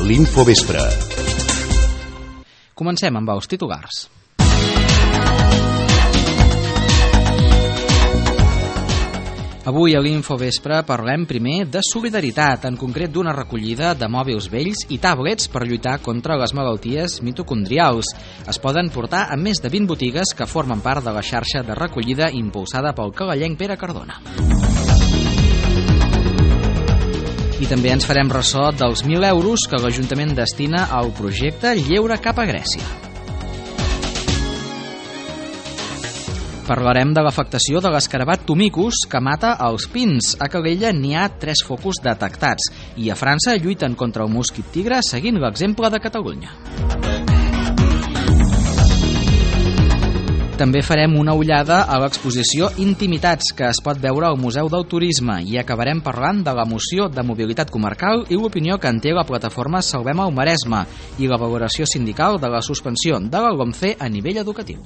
l'Infovespre. Comencem amb els titulars. Avui a l'Infovespre parlem primer de solidaritat, en concret d'una recollida de mòbils vells i tablets per lluitar contra les malalties mitocondrials. Es poden portar a més de 20 botigues que formen part de la xarxa de recollida impulsada pel calellenc Pere Cardona. I també ens farem ressò dels 1.000 euros que l'Ajuntament destina al projecte Lleure cap a Grècia. Parlarem de l'afectació de l'escarabat Tomicus que mata els pins. A Calella n'hi ha 3 focus detectats i a França lluiten contra el mosquit tigre seguint l'exemple de Catalunya. També farem una ullada a l'exposició Intimitats, que es pot veure al Museu del Turisme, i acabarem parlant de la moció de mobilitat comarcal i l'opinió que en té la plataforma Salvem el Maresme i la valoració sindical de la suspensió de la LOMCE a nivell educatiu.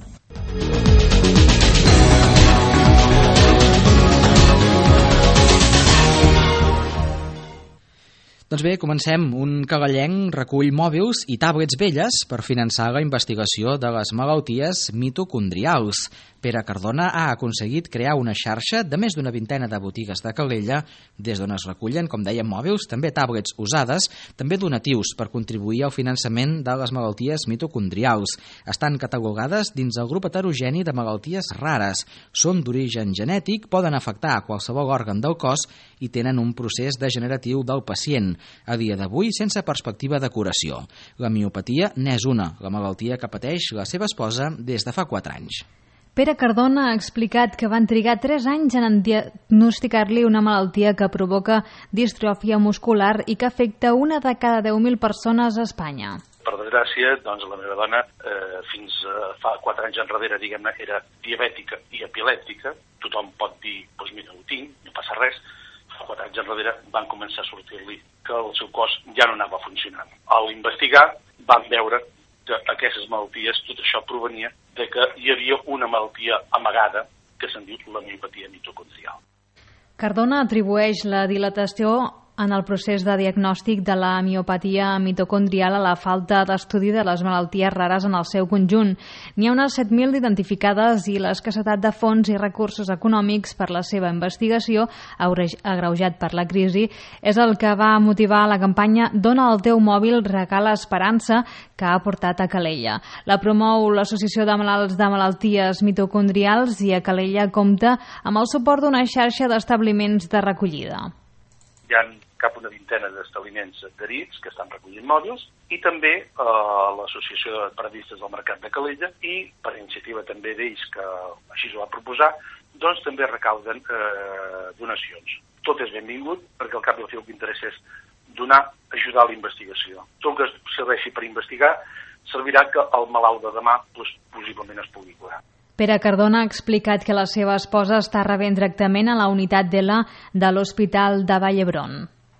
Doncs bé, comencem. Un calellenc recull mòbils i tablets velles per finançar la investigació de les malalties mitocondrials. Pere Cardona ha aconseguit crear una xarxa de més d'una vintena de botigues de Calella, des d'on es recullen, com dèiem, mòbils, també tablets usades, també donatius per contribuir al finançament de les malalties mitocondrials. Estan catalogades dins el grup heterogeni de malalties rares. Són d'origen genètic, poden afectar a qualsevol òrgan del cos i tenen un procés degeneratiu del pacient. A dia d'avui, sense perspectiva de curació. La miopatia n'és una, la malaltia que pateix la seva esposa des de fa 4 anys. Pere Cardona ha explicat que van trigar 3 anys en diagnosticar-li una malaltia que provoca distròfia muscular i que afecta una de cada 10.000 persones a Espanya. Per desgràcia, doncs, la meva dona, fins fa 4 anys enrere, diguem-ne, era diabètica i epilèptica. Tothom pot dir, doncs mira, ho tinc, no passa res. Fa 4 anys enrere van començar a sortir-li que el seu cos ja no anava funcionant. A l'investigar van veure que aquestes malalties, tot això provenia de que hi havia una malaltia amagada que se'n diu la miopatia mitocondrial. Cardona atribueix la dilatació en el procés de diagnòstic de la miopatia mitocondrial a la falta d'estudi de les malalties rares en el seu conjunt. N'hi ha unes 7.000 identificades i l'escassetat de fons i recursos econòmics per la seva investigació, agreujat per la crisi, és el que va motivar la campanya Dona el teu mòbil, regala esperança, que ha portat a Calella. La promou l'Associació de Malalts de Malalties Mitocondrials i a Calella compta amb el suport d'una xarxa d'establiments de recollida. Hi ha cap una vintena d'establiments adherits que estan recollint mòbils i també l'Associació de Paradistes del Mercat de Calella i, per iniciativa també d'ells, que així ho va proposar, doncs també recauden donacions. Tot és benvingut perquè al cap del el que interessa és donar, ajudar a la investigació. Tot el que serveixi per investigar servirà que el malalt de demà possiblement es pugui curar. Pere Cardona ha explicat que la seva esposa està rebent tractament a la unitat d'ELA de l'Hospital de Vall d'Hebron.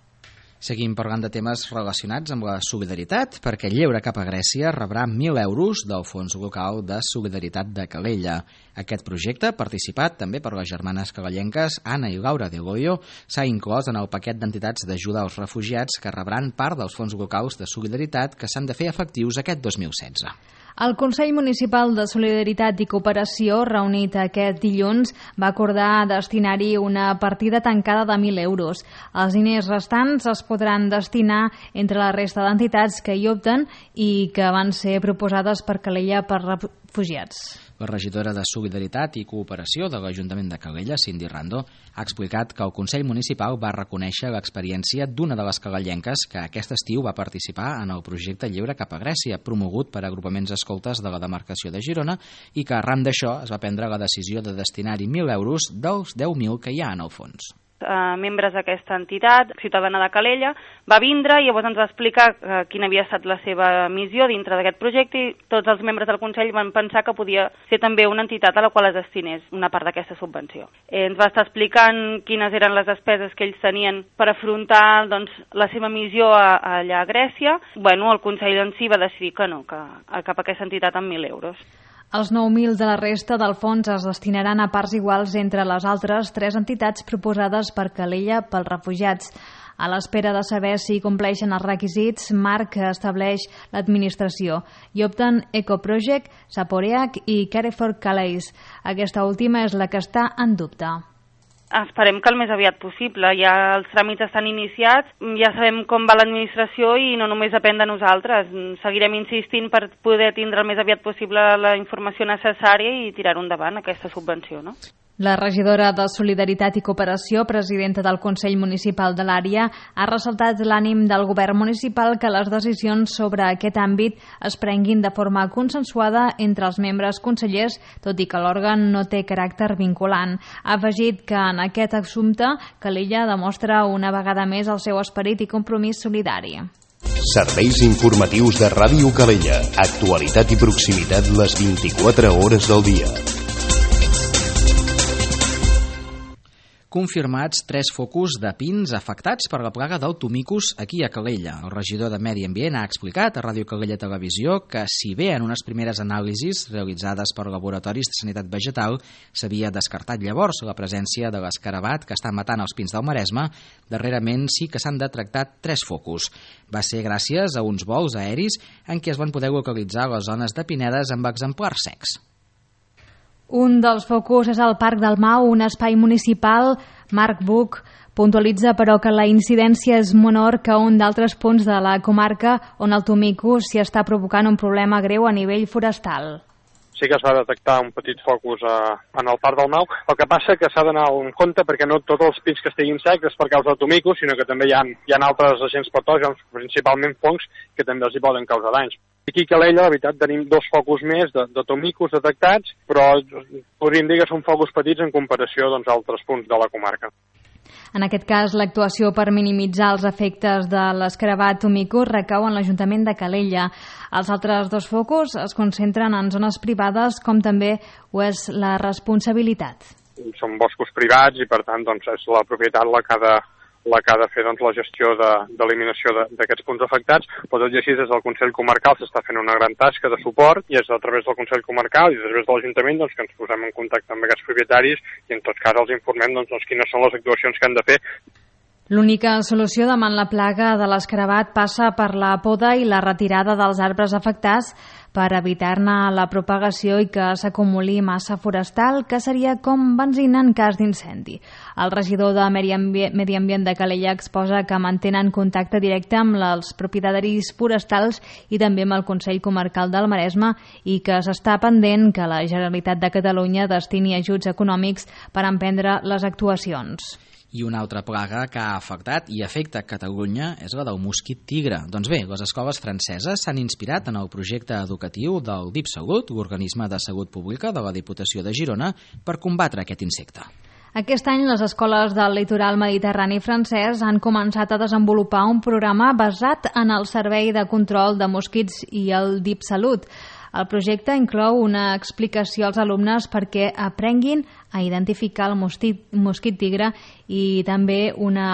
Seguim parlant de temes relacionats amb la solidaritat, perquè Lleure cap a Grècia rebrà 1.000 euros del Fons Local de Solidaritat de Calella. Aquest projecte, participat també per les germanes calellenques Anna i Laura de Goyo, s'ha inclòs en el paquet d'entitats d'ajuda als refugiats que rebran part dels fons locals de solidaritat que s'han de fer efectius aquest 2016. El Consell Municipal de Solidaritat i Cooperació, reunit aquest dilluns, va acordar destinar-hi una partida tancada de 1.000 euros. Els diners restants es podran destinar entre la resta d'entitats que hi opten i que van ser proposades per Calella per refugiats. La regidora de Solidaritat i Cooperació de l'Ajuntament de Calella, Cindy Rando, ha explicat que el Consell Municipal va reconèixer l'experiència d'una de les calellenques que aquest estiu va participar en el projecte Lleure cap a Grècia, promogut per agrupaments escoltes de la demarcació de Girona, i que arran d'això es va prendre la decisió de destinar-hi 1.000 euros dels 10.000 que hi ha en el fons. Membres d'aquesta entitat ciutadana de Calella va vindre i llavors ens va explicar quina havia estat la seva missió dintre d'aquest projecte i tots els membres del Consell van pensar que podia ser també una entitat a la qual es destinés una part d'aquesta subvenció. Ens va estar explicant quines eren les despeses que ells tenien per afrontar la seva missió allà a Grècia. El Consell en si va decidir que no, que cap a aquesta entitat amb 1.000 euros. Els 9.000 de la resta del fons es destinaran a parts iguals entre les altres 3 entitats proposades per Calella pels refugiats. A l'espera de saber si compleixen els requisits, marc que estableix l'administració, i opten Ecoproject, Saporeac i Carrefour Calais. Aquesta última és la que està en dubte. Esperem que el més aviat possible. Ja els tràmits estan iniciats, ja sabem com va l'administració i no només depèn de nosaltres. Seguirem insistint per poder tindre el més aviat possible la informació necessària i tirar endavant aquesta subvenció, no? La regidora de Solidaritat i Cooperació, presidenta del Consell Municipal de l'àrea, ha ressaltat l'ànim del govern municipal que les decisions sobre aquest àmbit es prenguin de forma consensuada entre els membres consellers, tot i que l'òrgan no té caràcter vinculant. Ha afegit que en aquest assumpte Calella demostra una vegada més el seu esperit i compromís solidari. Serveis informatius de Ràdio Calella. Actualitat i proximitat les 24 hores del dia. Confirmats 3 focus de pins afectats per la plaga del tomicus aquí a Calella. El regidor de Medi Ambient ha explicat a Ràdio Calella Televisió que, si bé en unes primeres anàlisis realitzades per laboratoris de sanitat vegetal s'havia descartat llavors la presència de l'escarabat que està matant els pins del Maresme, darrerament sí que s'han detectat 3 focus. Va ser gràcies a uns vols aeris en què es van poder localitzar les zones de pinedes amb exemplars secs. Un dels focus és al Parc del Mau, un espai municipal. Marc Buch puntualitza, però, que la incidència és menor que un d'altres punts de la comarca on el tomicus s'hi està provocant un problema greu a nivell forestal. Sí que es va detectar un petit focus en el Parc del Mau. El que passa que s'ha d'anar en compte perquè no tots els pins que estiguin secs és per causa del tomicus, sinó que també hi ha altres agents patògens, principalment fongs, que també els hi poden causar danys. Aquí a Calella, la veritat, tenim 2 focus més de tomicus detectats, però podríem dir que són focus petits en comparació a altres punts de la comarca. En aquest cas, l'actuació per minimitzar els efectes de l'escarabat tomicus recau en l'Ajuntament de Calella. Els altres 2 focus es concentren en zones privades, com també ho és la responsabilitat. Són boscos privats i, per tant, és la propietat la que ha de fer la gestió d'eliminació d'aquests punts afectats, però tot i així des del Consell Comarcal s'està fent una gran tasca de suport i és a través del Consell Comarcal i a través de l'Ajuntament que ens posem en contacte amb aquests propietaris i en tot cas els informem quines són les actuacions que han de fer. L'única solució davant la plaga de l'escarabat passa per la poda i la retirada dels arbres afectats per evitar-ne la propagació i que s'acumuli massa forestal, que seria com benzina en cas d'incendi. El regidor de Medi Ambient de Calella exposa que mantenen contacte directe amb els propietaris forestals i també amb el Consell Comarcal del Maresme i que s'està pendent que la Generalitat de Catalunya destini ajuts econòmics per emprendre les actuacions. I una altra plaga que ha afectat i afecta Catalunya és la del mosquit tigre. Doncs bé, les escoles franceses s'han inspirat en el projecte educatiu del DIPSalut, l'organisme de salut pública de la Diputació de Girona, per combatre aquest insecte. Aquest any les escoles del litoral mediterrani francès han començat a desenvolupar un programa basat en el servei de control de mosquits i el DIPSalut. El projecte inclou una explicació als alumnes perquè aprenguin a identificar el mosquit tigre i també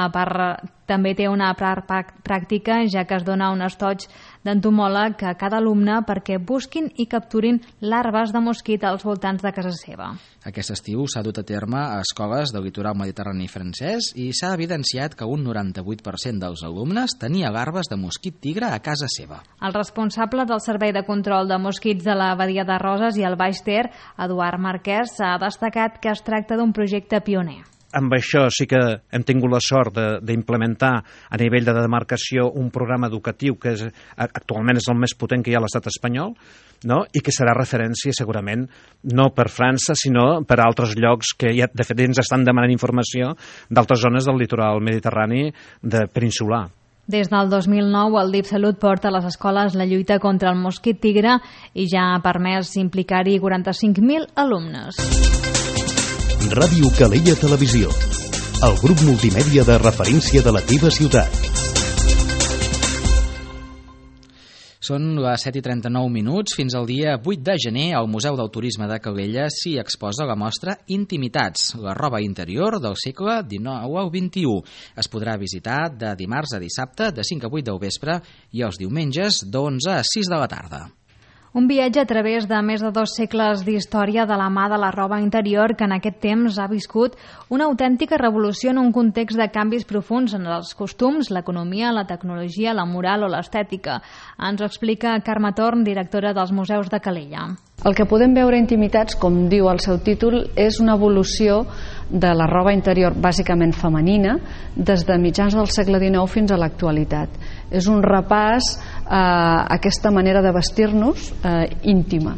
té una part pràctica, ja que es dona un estoig d'entomòleg a cada alumne perquè busquin i capturin larves de mosquit als voltants de casa seva. Aquest estiu s'ha dut a terme a escoles del litoral mediterrani francès i s'ha evidenciat que un 98% dels alumnes tenia larves de mosquit tigre a casa seva. El responsable del Servei de Control de Mosquits de la Badia de Roses i el Baix Ter, Eduard Marquès, ha destacat que es tracta d'un projecte pioner. Amb això sí que hem tingut la sort d'implementar a nivell de demarcació un programa educatiu que actualment és el més potent que hi ha a l'estat espanyol, no? I que serà referència segurament no per França sinó per altres llocs que ja, de fet ens estan demanant informació d'altres zones del litoral mediterrani peninsular. Des del 2009 el DIPSalut porta a les escoles la lluita contra el mosquit tigre i ja ha permès implicar-hi 45.000 alumnes. Ràdio Calella Televisió, el grup multimèdia de referència de la teva ciutat. Són les 7:39. Fins al dia 8 de gener al Museu del Turisme de Calella s'hi exposa la mostra Intimitats, la roba interior del segle XIX al XXI. Es podrà visitar de dimarts a dissabte de 5 a 8 del vespre i els diumenges d'11 a 6 de la tarda. Un viatge a través de més de 2 segles d'història de la mà de la roba interior que en aquest temps ha viscut una autèntica revolució en un context de canvis profuns en els costums, l'economia, la tecnologia, la moral o l'estètica. Ens ho explica Carme Torn, directora dels Museus de Calella. El que podem veure a Intimitats, com diu el seu títol, és una evolució de la roba interior bàsicament femenina des de mitjans del segle XIX fins a l'actualitat. És un repàs a aquesta manera de vestir-nos íntima.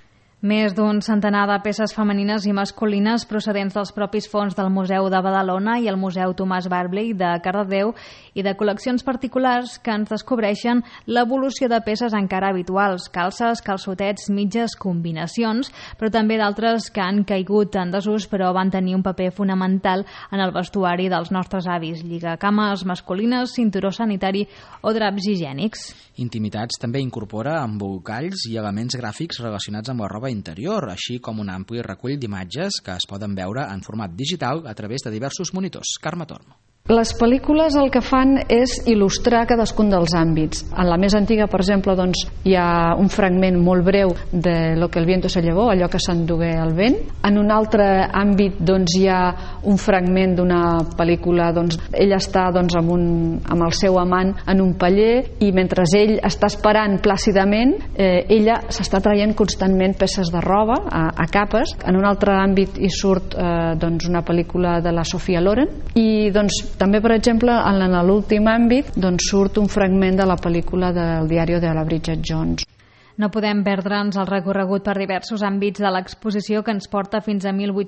Més d'un centenar de peces femenines i masculines procedents dels propis fons del Museu de Badalona i el Museu Tomàs Barbley de Cardedeu i de col·leccions particulars que ens descobreixen l'evolució de peces encara habituals, calces, calçotets, mitges, combinacions, però també d'altres que han caigut en desús però van tenir un paper fonamental en el vestuari dels nostres avis, lligacames masculines, cinturó sanitari o draps higiènics. Intimitats també incorpora embolcalls i elements gràfics relacionats amb la roba interior, així com un ampli recull d'imatges que es poden veure en format digital a través de diversos monitors. Carme Torn. Les pel·lícules el que fan és il·lustrar cadascun dels àmbits. En la més antiga, per exemple, doncs, hi ha un fragment molt breu de Lo que el viento se llevó, allò que s'endugué el vent. En un altre àmbit doncs, hi ha un fragment d'una pel·lícula, doncs, ella està doncs, amb el seu amant en un paller i mentre ell està esperant plàcidament, ella s'està traient constantment peces de roba a capes. En un altre àmbit hi surt doncs, una pel·lícula de la Sofia Loren i doncs, també, per exemple, en l'últim àmbit doncs, surt un fragment de la pel·lícula del diari de la Bridget Jones. No podem perdre'ns el recorregut per diversos àmbits de l'exposició que ens porta fins a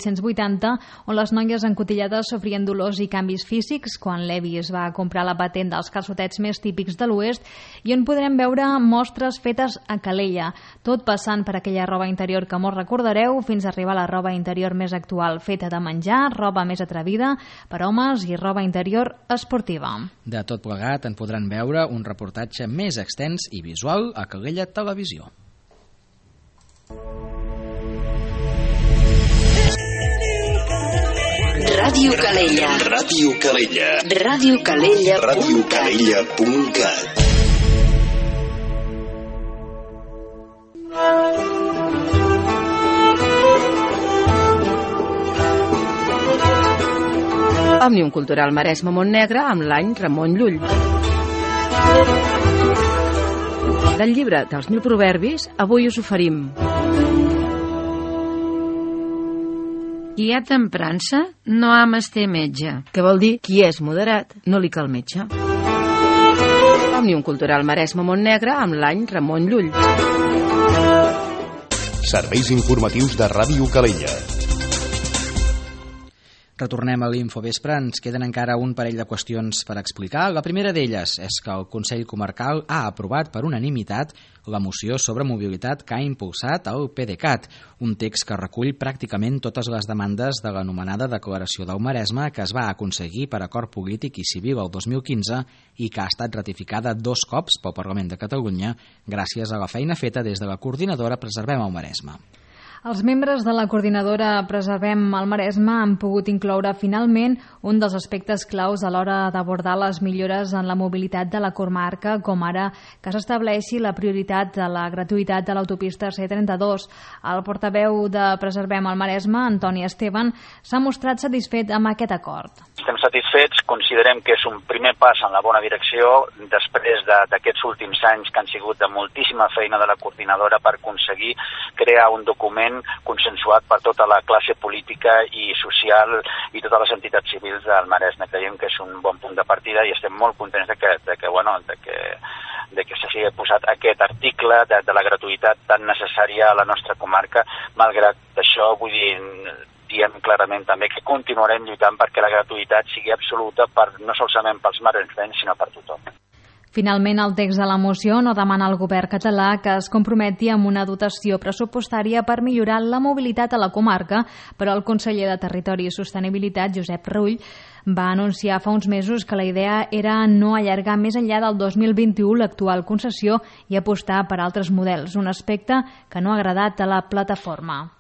1880, on les noies encotillades sofrien dolors i canvis físics quan Levi es va comprar la patent dels calçotets més típics de l'oest i on podrem veure mostres fetes a Calella, tot passant per aquella roba interior que molts recordareu fins a arribar a la roba interior més actual, feta de menjar, roba més atrevida per homes i roba interior esportiva. De tot plegat en podran veure un reportatge més extens i visual a Calella Televisió. Ràdio Calella. Ràdio Calella. RadioCalella.cat. RadioCalella.cat. Òmnium Cultural Maresme Montnegre amb l'any Ramon Llull. Del llibre dels 1000 proverbis, avui us oferim Qui ha temprança no ha menester metge. que vol dir qui és moderat no li cal metge. Òmnium Cultural Maresme Montnegre amb l'any Ramon Llull. Serveis informatius de Ràdio Calella. Retornem a l'Infovespre, ens queden encara un parell de qüestions per explicar. La primera d'elles és que el Consell Comarcal ha aprovat per unanimitat la moció sobre mobilitat que ha impulsat el PDeCAT, un text que recull pràcticament totes les demandes de l'anomenada Declaració del Maresme que es va aconseguir per acord polític i civil el 2015 i que ha estat ratificada 2 cops pel Parlament de Catalunya gràcies a la feina feta des de la coordinadora Preservem el Maresme. Els membres de la coordinadora Preservem el Maresme han pogut incloure finalment un dels aspectes claus a l'hora d'abordar les millores en la mobilitat de la comarca, com ara que s'estableixi la prioritat de la gratuïtat de l'autopista C32. El portaveu de Preservem el Maresme, Antoni Esteban, s'ha mostrat satisfet amb aquest acord. Estem satisfets, considerem que és un primer pas en la bona direcció després d'aquests últims anys que han sigut de moltíssima feina de la coordinadora per aconseguir crear un document consensuat per tota la classe política i social i totes les entitats civils del Maresme. Creiem que és un bon punt de partida i estem molt contents de que s'hagi posat aquest article de la gratuïtat tan necessària a la nostra comarca. Malgrat això, vull dir, diem clarament també que continuarem lluitant perquè la gratuïtat sigui absoluta no solament pels maresmenys, sinó per tothom. Finalment, el text de la moció no demana al govern català que es comprometi amb una dotació pressupostària per millorar la mobilitat a la comarca, però el conseller de Territori i Sostenibilitat, Josep Rull, va anunciar fa uns mesos que la idea era no allargar més enllà del 2021 l'actual concessió i apostar per altres models, un aspecte que no ha agradat a la plataforma.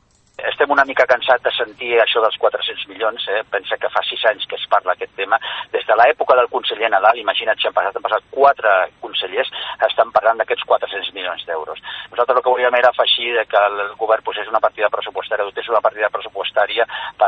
Estem una mica cansats de sentir això dels 400 milions, pensa que fa 6 anys que es parla aquest tema. Des de l'època del conseller Nadal, imagina't si han passat 4 consellers, estan parlant d'aquests 400 milions d'euros. Nosaltres el que volíem era afegir que el govern posés una partida pressupostària, dotés una partida pressupostària per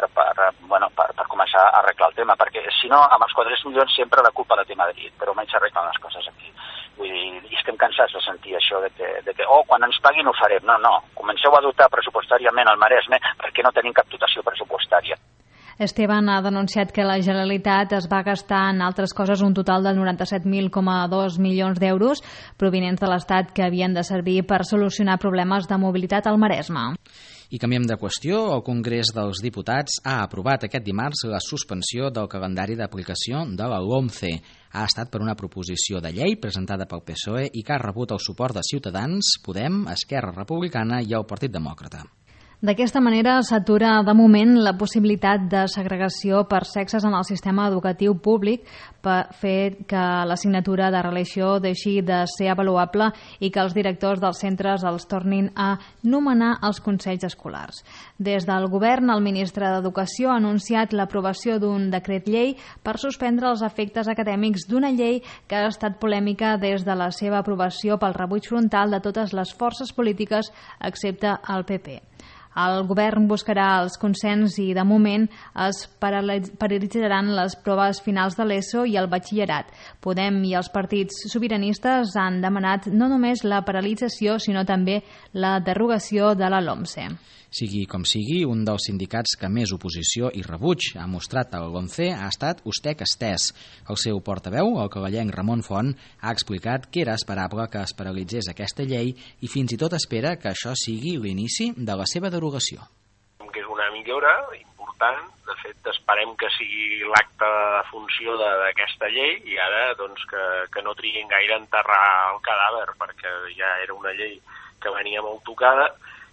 començar a arreglar el tema, perquè si no, amb els 400 milions sempre la culpa la té Madrid, però almenys s'arreglen les coses aquí. Vull dir, i estem cansats de sentir això de que quan ens paguin ho farem. No, comenceu a dotar pressupostàriament al Maresme perquè no tenim cap dotació pressupostària. Esteban ha denunciat que la Generalitat es va gastar en altres coses un total de 97.000,2 milions d'euros provinents de l'Estat que havien de servir per solucionar problemes de mobilitat al Maresme. I canviem de qüestió. El Congrés dels Diputats ha aprovat aquest dimarts la suspensió del calendari d'aplicació de la LOMCE. Ha estat per una proposició de llei presentada pel PSOE i que ha rebut el suport de Ciutadans, Podem, Esquerra Republicana i el Partit Demòcrata. D'aquesta manera s'atura de moment la possibilitat de segregació per sexes en el sistema educatiu públic, per fer que l'assignatura de religió deixi de ser avaluable i que els directors dels centres els tornin a nomenar els consells escolars. Des del govern, el ministre d'Educació ha anunciat l'aprovació d'un decret llei per suspendre els efectes acadèmics d'una llei que ha estat polèmica des de la seva aprovació pel rebuig frontal de totes les forces polítiques excepte el PP. El govern buscarà els consens i, de moment, es paralitzaran les proves finals de l'ESO i el batxillerat. Podem i els partits sobiranistes han demanat no només la paralització, sinó també la derogació de la LOMCE. Sigui com sigui, un dels sindicats que més oposició i rebuig ha mostrat a la LOMCE ha estat Ustec Estès. El seu portaveu, el cagallenc Ramon Font, ha explicat que era esperable que es paralitzés aquesta llei i fins i tot espera que això sigui l'inici de la seva derogació. Que és una millora important, de fet esperem que sigui l'acte de funció d'aquesta llei i ara doncs, que no triguin gaire a enterrar el cadàver perquè ja era una llei que venia molt tocada.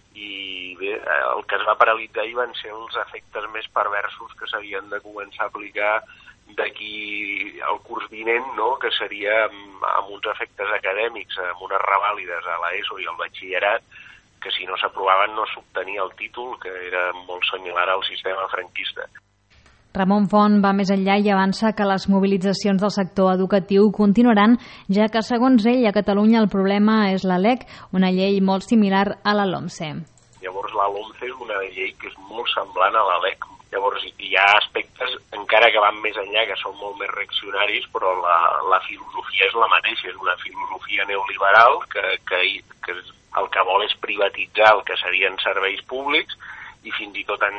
I bé, el que es va paralitzar ahir van ser els efectes més perversos que s'havien de començar a aplicar d'aquí al curs vinent, no? Que seria amb uns efectes acadèmics, amb unes revàlides a l'ESO i al batxillerat, que si no s'aprovaven no s'obtenia el títol, que era molt similar al sistema franquista. Ramon Font va més enllà i avança que les mobilitzacions del sector educatiu continuaran, ja que, segons ell, a Catalunya el problema és la LEC, una llei molt similar a la LOMCE. Llavors, la LOMCE és una llei que és molt semblant a la LEC. Llavors, hi ha aspectes, encara que van més enllà, que són molt més reaccionaris, però la filosofia és la mateixa, és una filosofia neoliberal que el que vol és privatitzar el que serien serveis públics i fins i tot en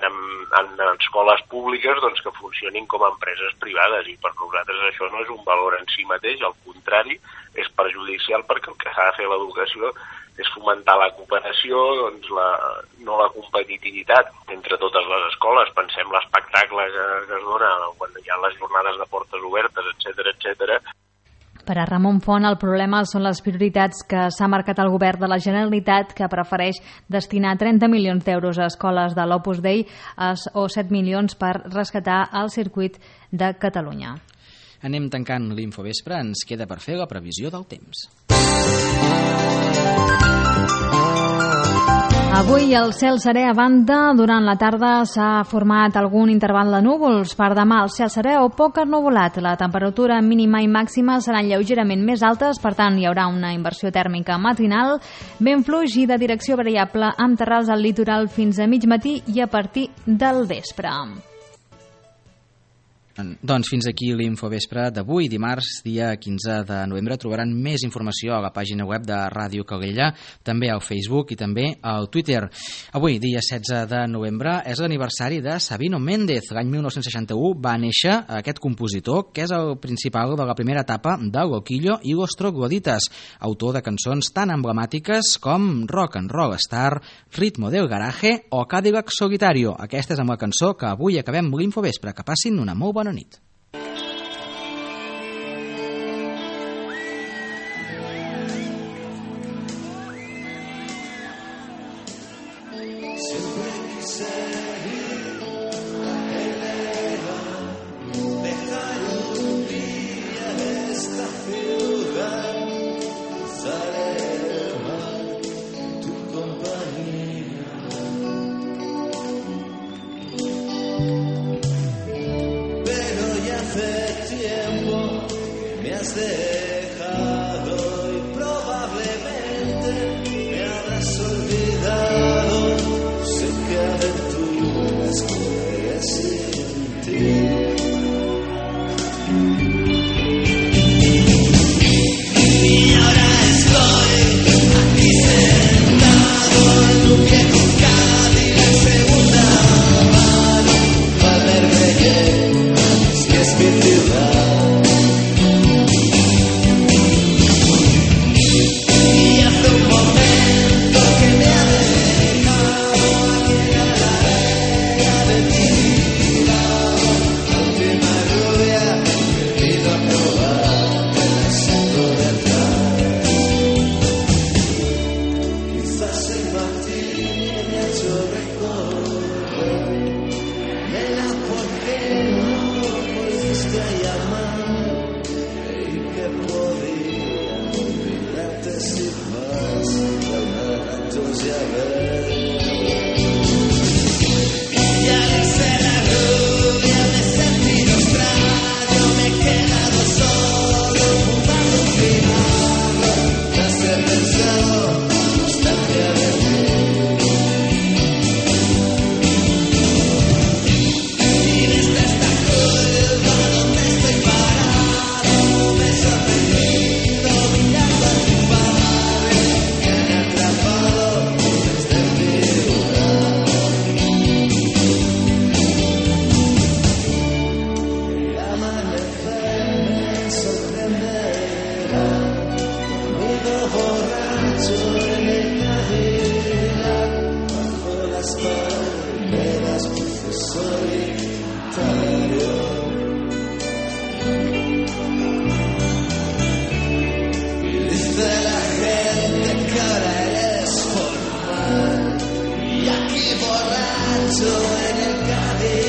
escoles públiques doncs, que funcionin com a empreses privades i per nosaltres això no és un valor en si mateix, al contrari, és perjudicial perquè el que s'ha de fer a l'educació és fomentar la cooperació, doncs no la competitivitat entre totes les escoles. Pensem l'espectacle que es dona quan hi ha les jornades de portes obertes, etc. Per a Ramon Font, el problema són les prioritats que s'ha marcat el govern de la Generalitat, que prefereix destinar 30 milions d'euros a escoles de l'Opus Dei o 7 milions per rescatar el circuit de Catalunya. Anem tancant l'Infovespre, ens queda per fer la previsió del temps. Avui el cel serè a banda, durant la tarda s'ha format algun interval de núvols. Per demà el cel serè o poc ennuvolat. La temperatura mínima i màxima seran lleugerament més altes, per tant hi haurà una inversió tèrmica matinal, vent fluix i de direcció variable amb terrals al litoral fins a mig matí i a partir del vespre. Doncs fins aquí l'Infovespre d'avui, dimarts, dia 15 de novembre. Trobaran més informació a la pàgina web de Ràdio Calella, també al Facebook i també al Twitter. Avui, dia 16 de novembre, és l'aniversari de Sabino Méndez. L'any 1961 va néixer aquest compositor, que és el principal de la primera etapa de Loquillo i los Trogloditas, autor de cançons tan emblemàtiques com Rock and Roll Star, Ritmo del Garaje o Cadillac Solitario. Aquesta és amb la cançó que avui acabem l'Infovespre. Que passin una molt bona nit. me has dejado y probablemente me habrás olvidado. Sé que aventuras correré sin ti. Y ahora estoy aquí sentado en un viejo Cadillac segunda mano, Valverde, es que es mi ciudad. Y hace un momento que me ha dejado aquí en la arena de ti, la última rubia que he ido a probar el centro de atrás. Quizás el martini me ha hecho recorrer, nena, ¿por qué no volviste a llamar? Creí que podía olvidarte sin más, y ahora tantos ya ves. Ya dice la rubia, me he sentido extraño, me he quedado solo fumando un cigarro. Ya se he pensado nostalgia de ti. Y desde esta curva donde estoy parado me he sorprendido mirando a tu padre que me ha atrapado desde mi lugar. El amanecer me sorprenderá conmigo borracho en el Cadillac bajo las palmeras solitario. Y dice la gente que ahora eres formal y aquí borracho en el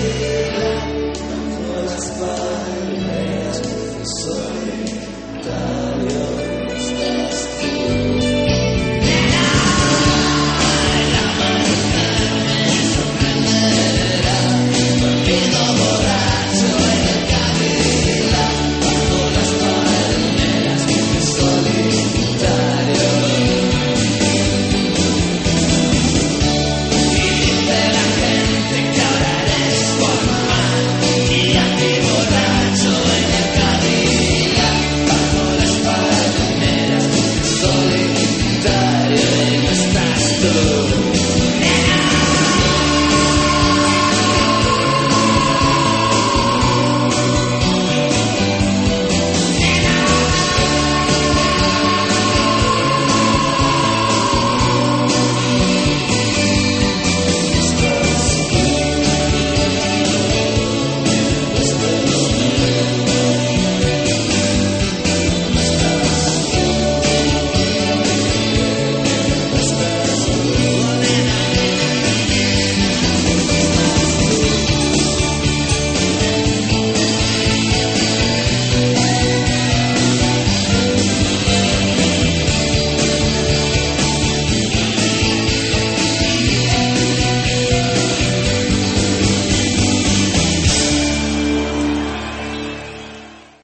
Cadillac bajo las palmeras solitario.